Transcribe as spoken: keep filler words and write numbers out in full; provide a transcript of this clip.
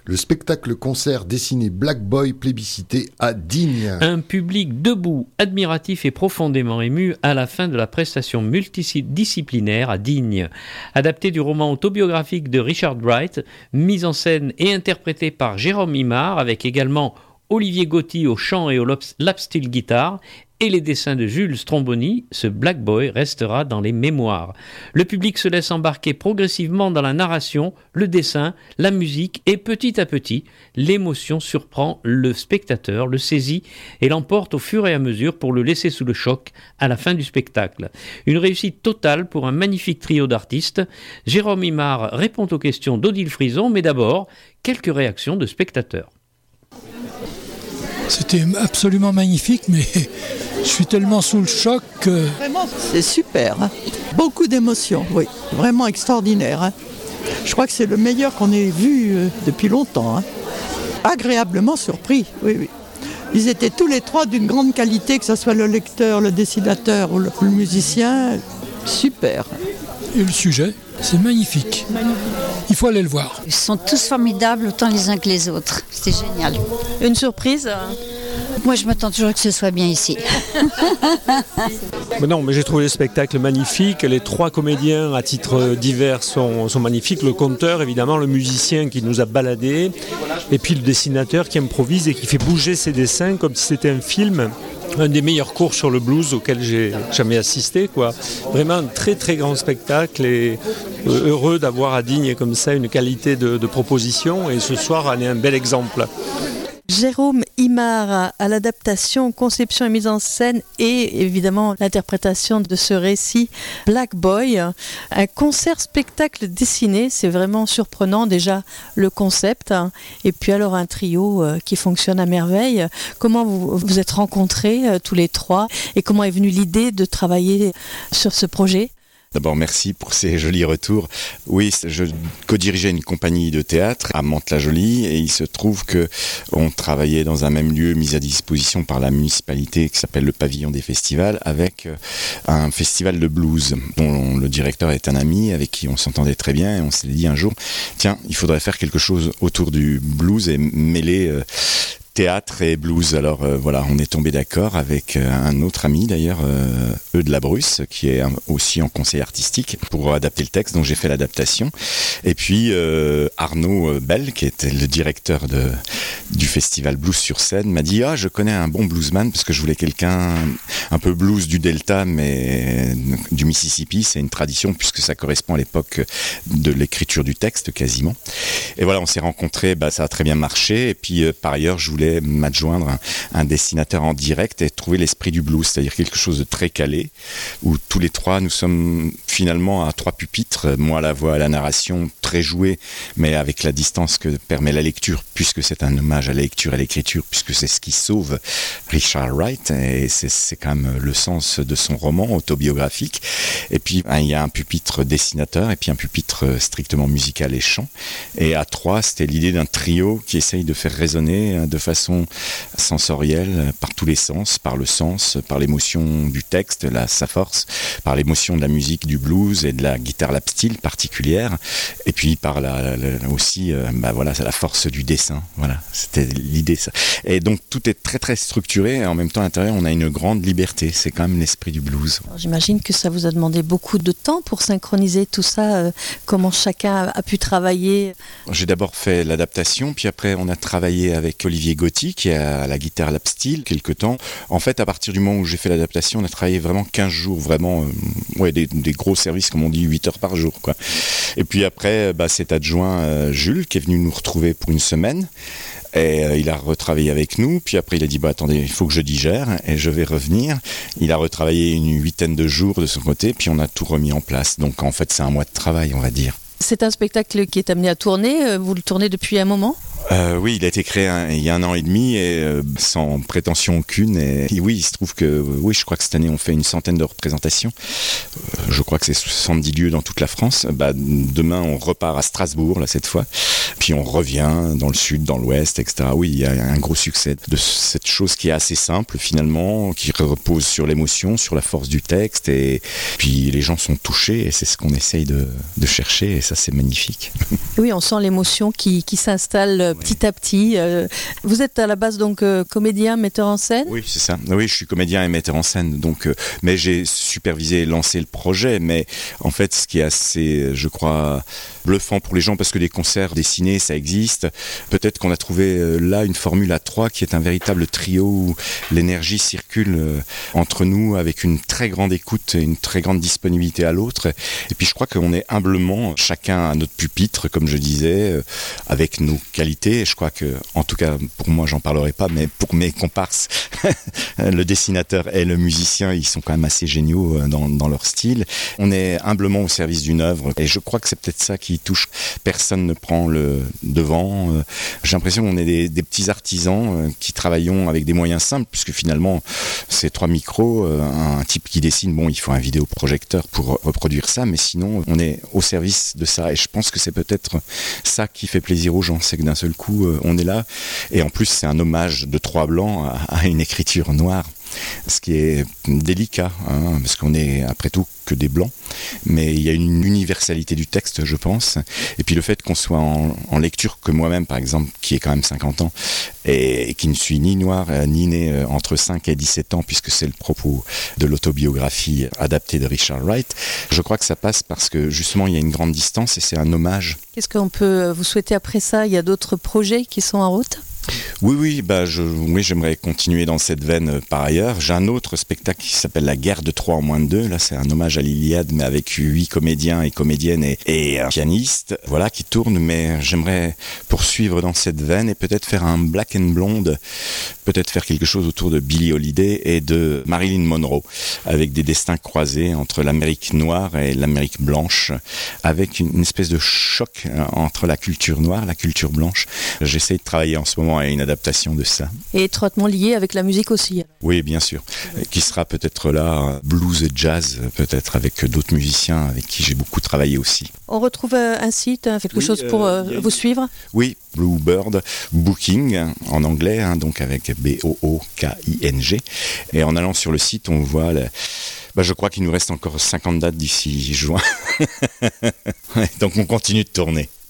le spectacle-concert dessiné Black Boy plébiscité à Digne. Un public debout, admiratif et profondément ému à la fin de la prestation multidisciplinaire à Digne. Adapté du roman autobiographique de Richard Wright, mise en scène et interprété par Jérôme Imard, avec également Olivier Gauthier au chant et au lap steel guitare, et les dessins de Jules Stromboni, ce Black Boy restera dans les mémoires. Le public se laisse embarquer progressivement dans la narration, le dessin, la musique, et petit à petit, l'émotion surprend le spectateur, le saisit et l'emporte au fur et à mesure pour le laisser sous le choc à la fin du spectacle. Une réussite totale pour un magnifique trio d'artistes. Jérôme Imard répond aux questions d'Odile Frison, mais d'abord, quelques réactions de spectateurs. C'était absolument magnifique, mais je suis tellement sous le choc que... Vraiment, c'est super. Hein. Beaucoup d'émotions, oui. Vraiment extraordinaire. Hein. Je crois que c'est le meilleur qu'on ait vu euh, depuis longtemps. Hein. Agréablement surpris, oui, oui. Ils étaient tous les trois d'une grande qualité, que ce soit le lecteur, le dessinateur ou le, le musicien. Super. Et le sujet, c'est magnifique. magnifique. Il faut aller le voir. Ils sont tous formidables, autant les uns que les autres. C'est génial. Une surprise ? Moi, je m'attends toujours que ce soit bien ici. Mais non, mais j'ai trouvé le spectacle magnifique. Les trois comédiens à titre divers sont, sont magnifiques. Le conteur, évidemment, le musicien qui nous a baladés, et puis le dessinateur qui improvise et qui fait bouger ses dessins comme si c'était un film. Un des meilleurs cours sur le blues auquel j'ai jamais assisté, quoi. Vraiment un très très grand spectacle et euh, heureux d'avoir à Digne comme ça une qualité de, de proposition, et ce soir en est un bel exemple. Jérôme Imard à l'adaptation, conception et mise en scène et évidemment l'interprétation de ce récit Black Boy. Un concert-spectacle dessiné, c'est vraiment surprenant déjà le concept. Et puis alors un trio qui fonctionne à merveille. Comment vous vous êtes rencontrés tous les trois et comment est venue l'idée de travailler sur ce projet ? D'abord, merci pour ces jolis retours. Oui, je co-dirigeais une compagnie de théâtre à Mantes-la-Jolie et il se trouve qu'on travaillait dans un même lieu mis à disposition par la municipalité qui s'appelle le Pavillon des Festivals avec un festival de blues dont le directeur est un ami avec qui on s'entendait très bien et on s'est dit un jour, tiens, il faudrait faire quelque chose autour du blues et mêler euh, théâtre et blues. Alors euh, voilà, on est tombé d'accord avec euh, un autre ami d'ailleurs, euh, Eudes Labrusse, qui est un, aussi en conseil artistique pour adapter le texte, donc j'ai fait l'adaptation. Et puis euh, Arnaud Bell, qui était le directeur de, du festival Blues sur scène, m'a dit « Ah, je connais un bon bluesman » parce que je voulais quelqu'un un peu blues du Delta, mais du Mississippi. C'est une tradition puisque ça correspond à l'époque de l'écriture du texte quasiment. Et voilà, on s'est rencontrés, bah, ça a très bien marché. Et puis euh, par ailleurs, je voulais m'adjoindre un, un dessinateur en direct et trouver l'esprit du blues, c'est-à-dire quelque chose de très calé, où tous les trois, nous sommes finalement à trois pupitres, moi à la voix, à la narration, très joué, mais avec la distance que permet la lecture, puisque c'est un hommage à la lecture et à l'écriture, puisque c'est ce qui sauve Richard Wright, et c'est, c'est quand même le sens de son roman autobiographique. Et puis, hein, il y a un pupitre dessinateur, et puis un pupitre strictement musical et chant, et à trois, c'était l'idée d'un trio qui essaye de faire résonner de façon façon sensorielle, par tous les sens, par le sens, par l'émotion du texte, la, sa force, par l'émotion de la musique du blues et de la guitare lap steel particulière, et puis par la, la aussi, euh, bah voilà, c'est la force du dessin. Voilà, c'était l'idée ça. Et donc tout est très très structuré, et en même temps à l'intérieur on a une grande liberté. C'est quand même l'esprit du blues. Alors, j'imagine que ça vous a demandé beaucoup de temps pour synchroniser tout ça. Euh, comment chacun a pu travailler? J'ai d'abord fait l'adaptation, puis après on a travaillé avec Olivier Gauthier qui a la guitare lap steel quelque temps. En fait, à partir du moment où j'ai fait l'adaptation, on a travaillé vraiment quinze jours, vraiment euh, ouais, des, des gros services, comme on dit, huit heures par jour, quoi. Et puis après, bah, c'est adjoint euh, Jules qui est venu nous retrouver pour une semaine. Et euh, il a retravaillé avec nous, puis après il a dit bah attendez, il faut que je digère et je vais revenir. Il a retravaillé une huitaine de jours de son côté, puis on a tout remis en place. Donc en fait c'est un mois de travail, on va dire. C'est un spectacle qui est amené à tourner, vous le tournez depuis un moment ? Euh, oui, il a été créé un, il y a un an et demi et euh, sans prétention aucune. Et, et oui, il se trouve que, oui, je crois que cette année on fait une centaine de représentations. Euh, je crois que c'est soixante-dix lieux dans toute la France. Bah, demain, on repart à Strasbourg, là, cette fois. Puis on revient dans le sud, dans l'ouest, et cetera. Oui, il y a un gros succès de cette chose qui est assez simple, finalement, qui repose sur l'émotion, sur la force du texte. Et puis les gens sont touchés et c'est ce qu'on essaye de, de chercher. Et ça, c'est magnifique. Oui, on sent l'émotion qui, qui s'installe oui. petit à petit. Vous êtes à la base donc euh, comédien, metteur en scène ? Oui, c'est ça. Oui, je suis comédien et metteur en scène. Donc, euh, mais j'ai supervisé et lancé le projet. Mais en fait, ce qui est assez, je crois, bluffant pour les gens, parce que des concerts dessinés, ça existe. Peut-être qu'on a trouvé euh, là une formule à trois qui est un véritable trio où l'énergie circule euh, entre nous avec une très grande écoute et une très grande disponibilité à l'autre. Et puis je crois qu'on est humblement chacun à notre pupitre, comme je disais, euh, avec nos qualités. Et je crois que, en tout cas, pour moi, j'en parlerai pas, mais pour mes comparses, le dessinateur et le musicien, ils sont quand même assez géniaux dans, dans leur style. On est humblement au service d'une œuvre et je crois que c'est peut-être ça qui touche. Personne ne prend le devant. J'ai l'impression qu'on est des, des petits artisans qui travaillons avec des moyens simples, puisque finalement, c'est trois micros, un type qui dessine, bon, il faut un vidéoprojecteur pour reproduire ça, mais sinon, on est au service de ça. Et je pense que c'est peut-être ça qui fait plaisir aux gens, c'est que d'un seul coup, on est là. Et en plus, c'est un hommage de trois blancs à, à une écriture noire. Ce qui est délicat, hein, parce qu'on est après tout que des blancs, mais il y a une universalité du texte, je pense, et puis le fait qu'on soit en, en lecture, que moi-même par exemple, qui ai quand même cinquante ans, et, et qui ne suis ni noir, ni né entre cinq et dix-sept ans, puisque c'est le propos de l'autobiographie adaptée de Richard Wright, je crois que ça passe parce que justement il y a une grande distance et c'est un hommage. Qu'est-ce qu'on peut vous souhaiter après ça ? Il y a d'autres projets qui sont en route ? Oui, oui, bah je, oui, j'aimerais continuer dans cette veine euh, par ailleurs. J'ai un autre spectacle qui s'appelle La guerre de Troie en moins de deux. Là, c'est un hommage à l'Iliade, mais avec huit comédiens et comédiennes et, et un pianiste, voilà, qui tourne. Mais j'aimerais poursuivre dans cette veine et peut-être faire un Black and Blonde, peut-être faire quelque chose autour de Billie Holiday et de Marilyn Monroe, avec des destins croisés entre l'Amérique noire et l'Amérique blanche, avec une, une espèce de choc entre la culture noire et la culture blanche. J'essaie de travailler en ce moment à une adaptation de ça. Et étroitement lié avec la musique aussi. Oui, bien sûr. Qui sera peut-être là, blues et jazz, peut-être avec d'autres musiciens avec qui j'ai beaucoup travaillé aussi. On retrouve un site, quelque oui, chose pour euh, vous suivre ? Oui, Bluebird Booking en anglais, hein, donc avec B O O K I N G. Et en allant sur le site, on voit... La... Bah, je crois qu'il nous reste encore cinquante dates d'ici juin. Donc on continue de tourner.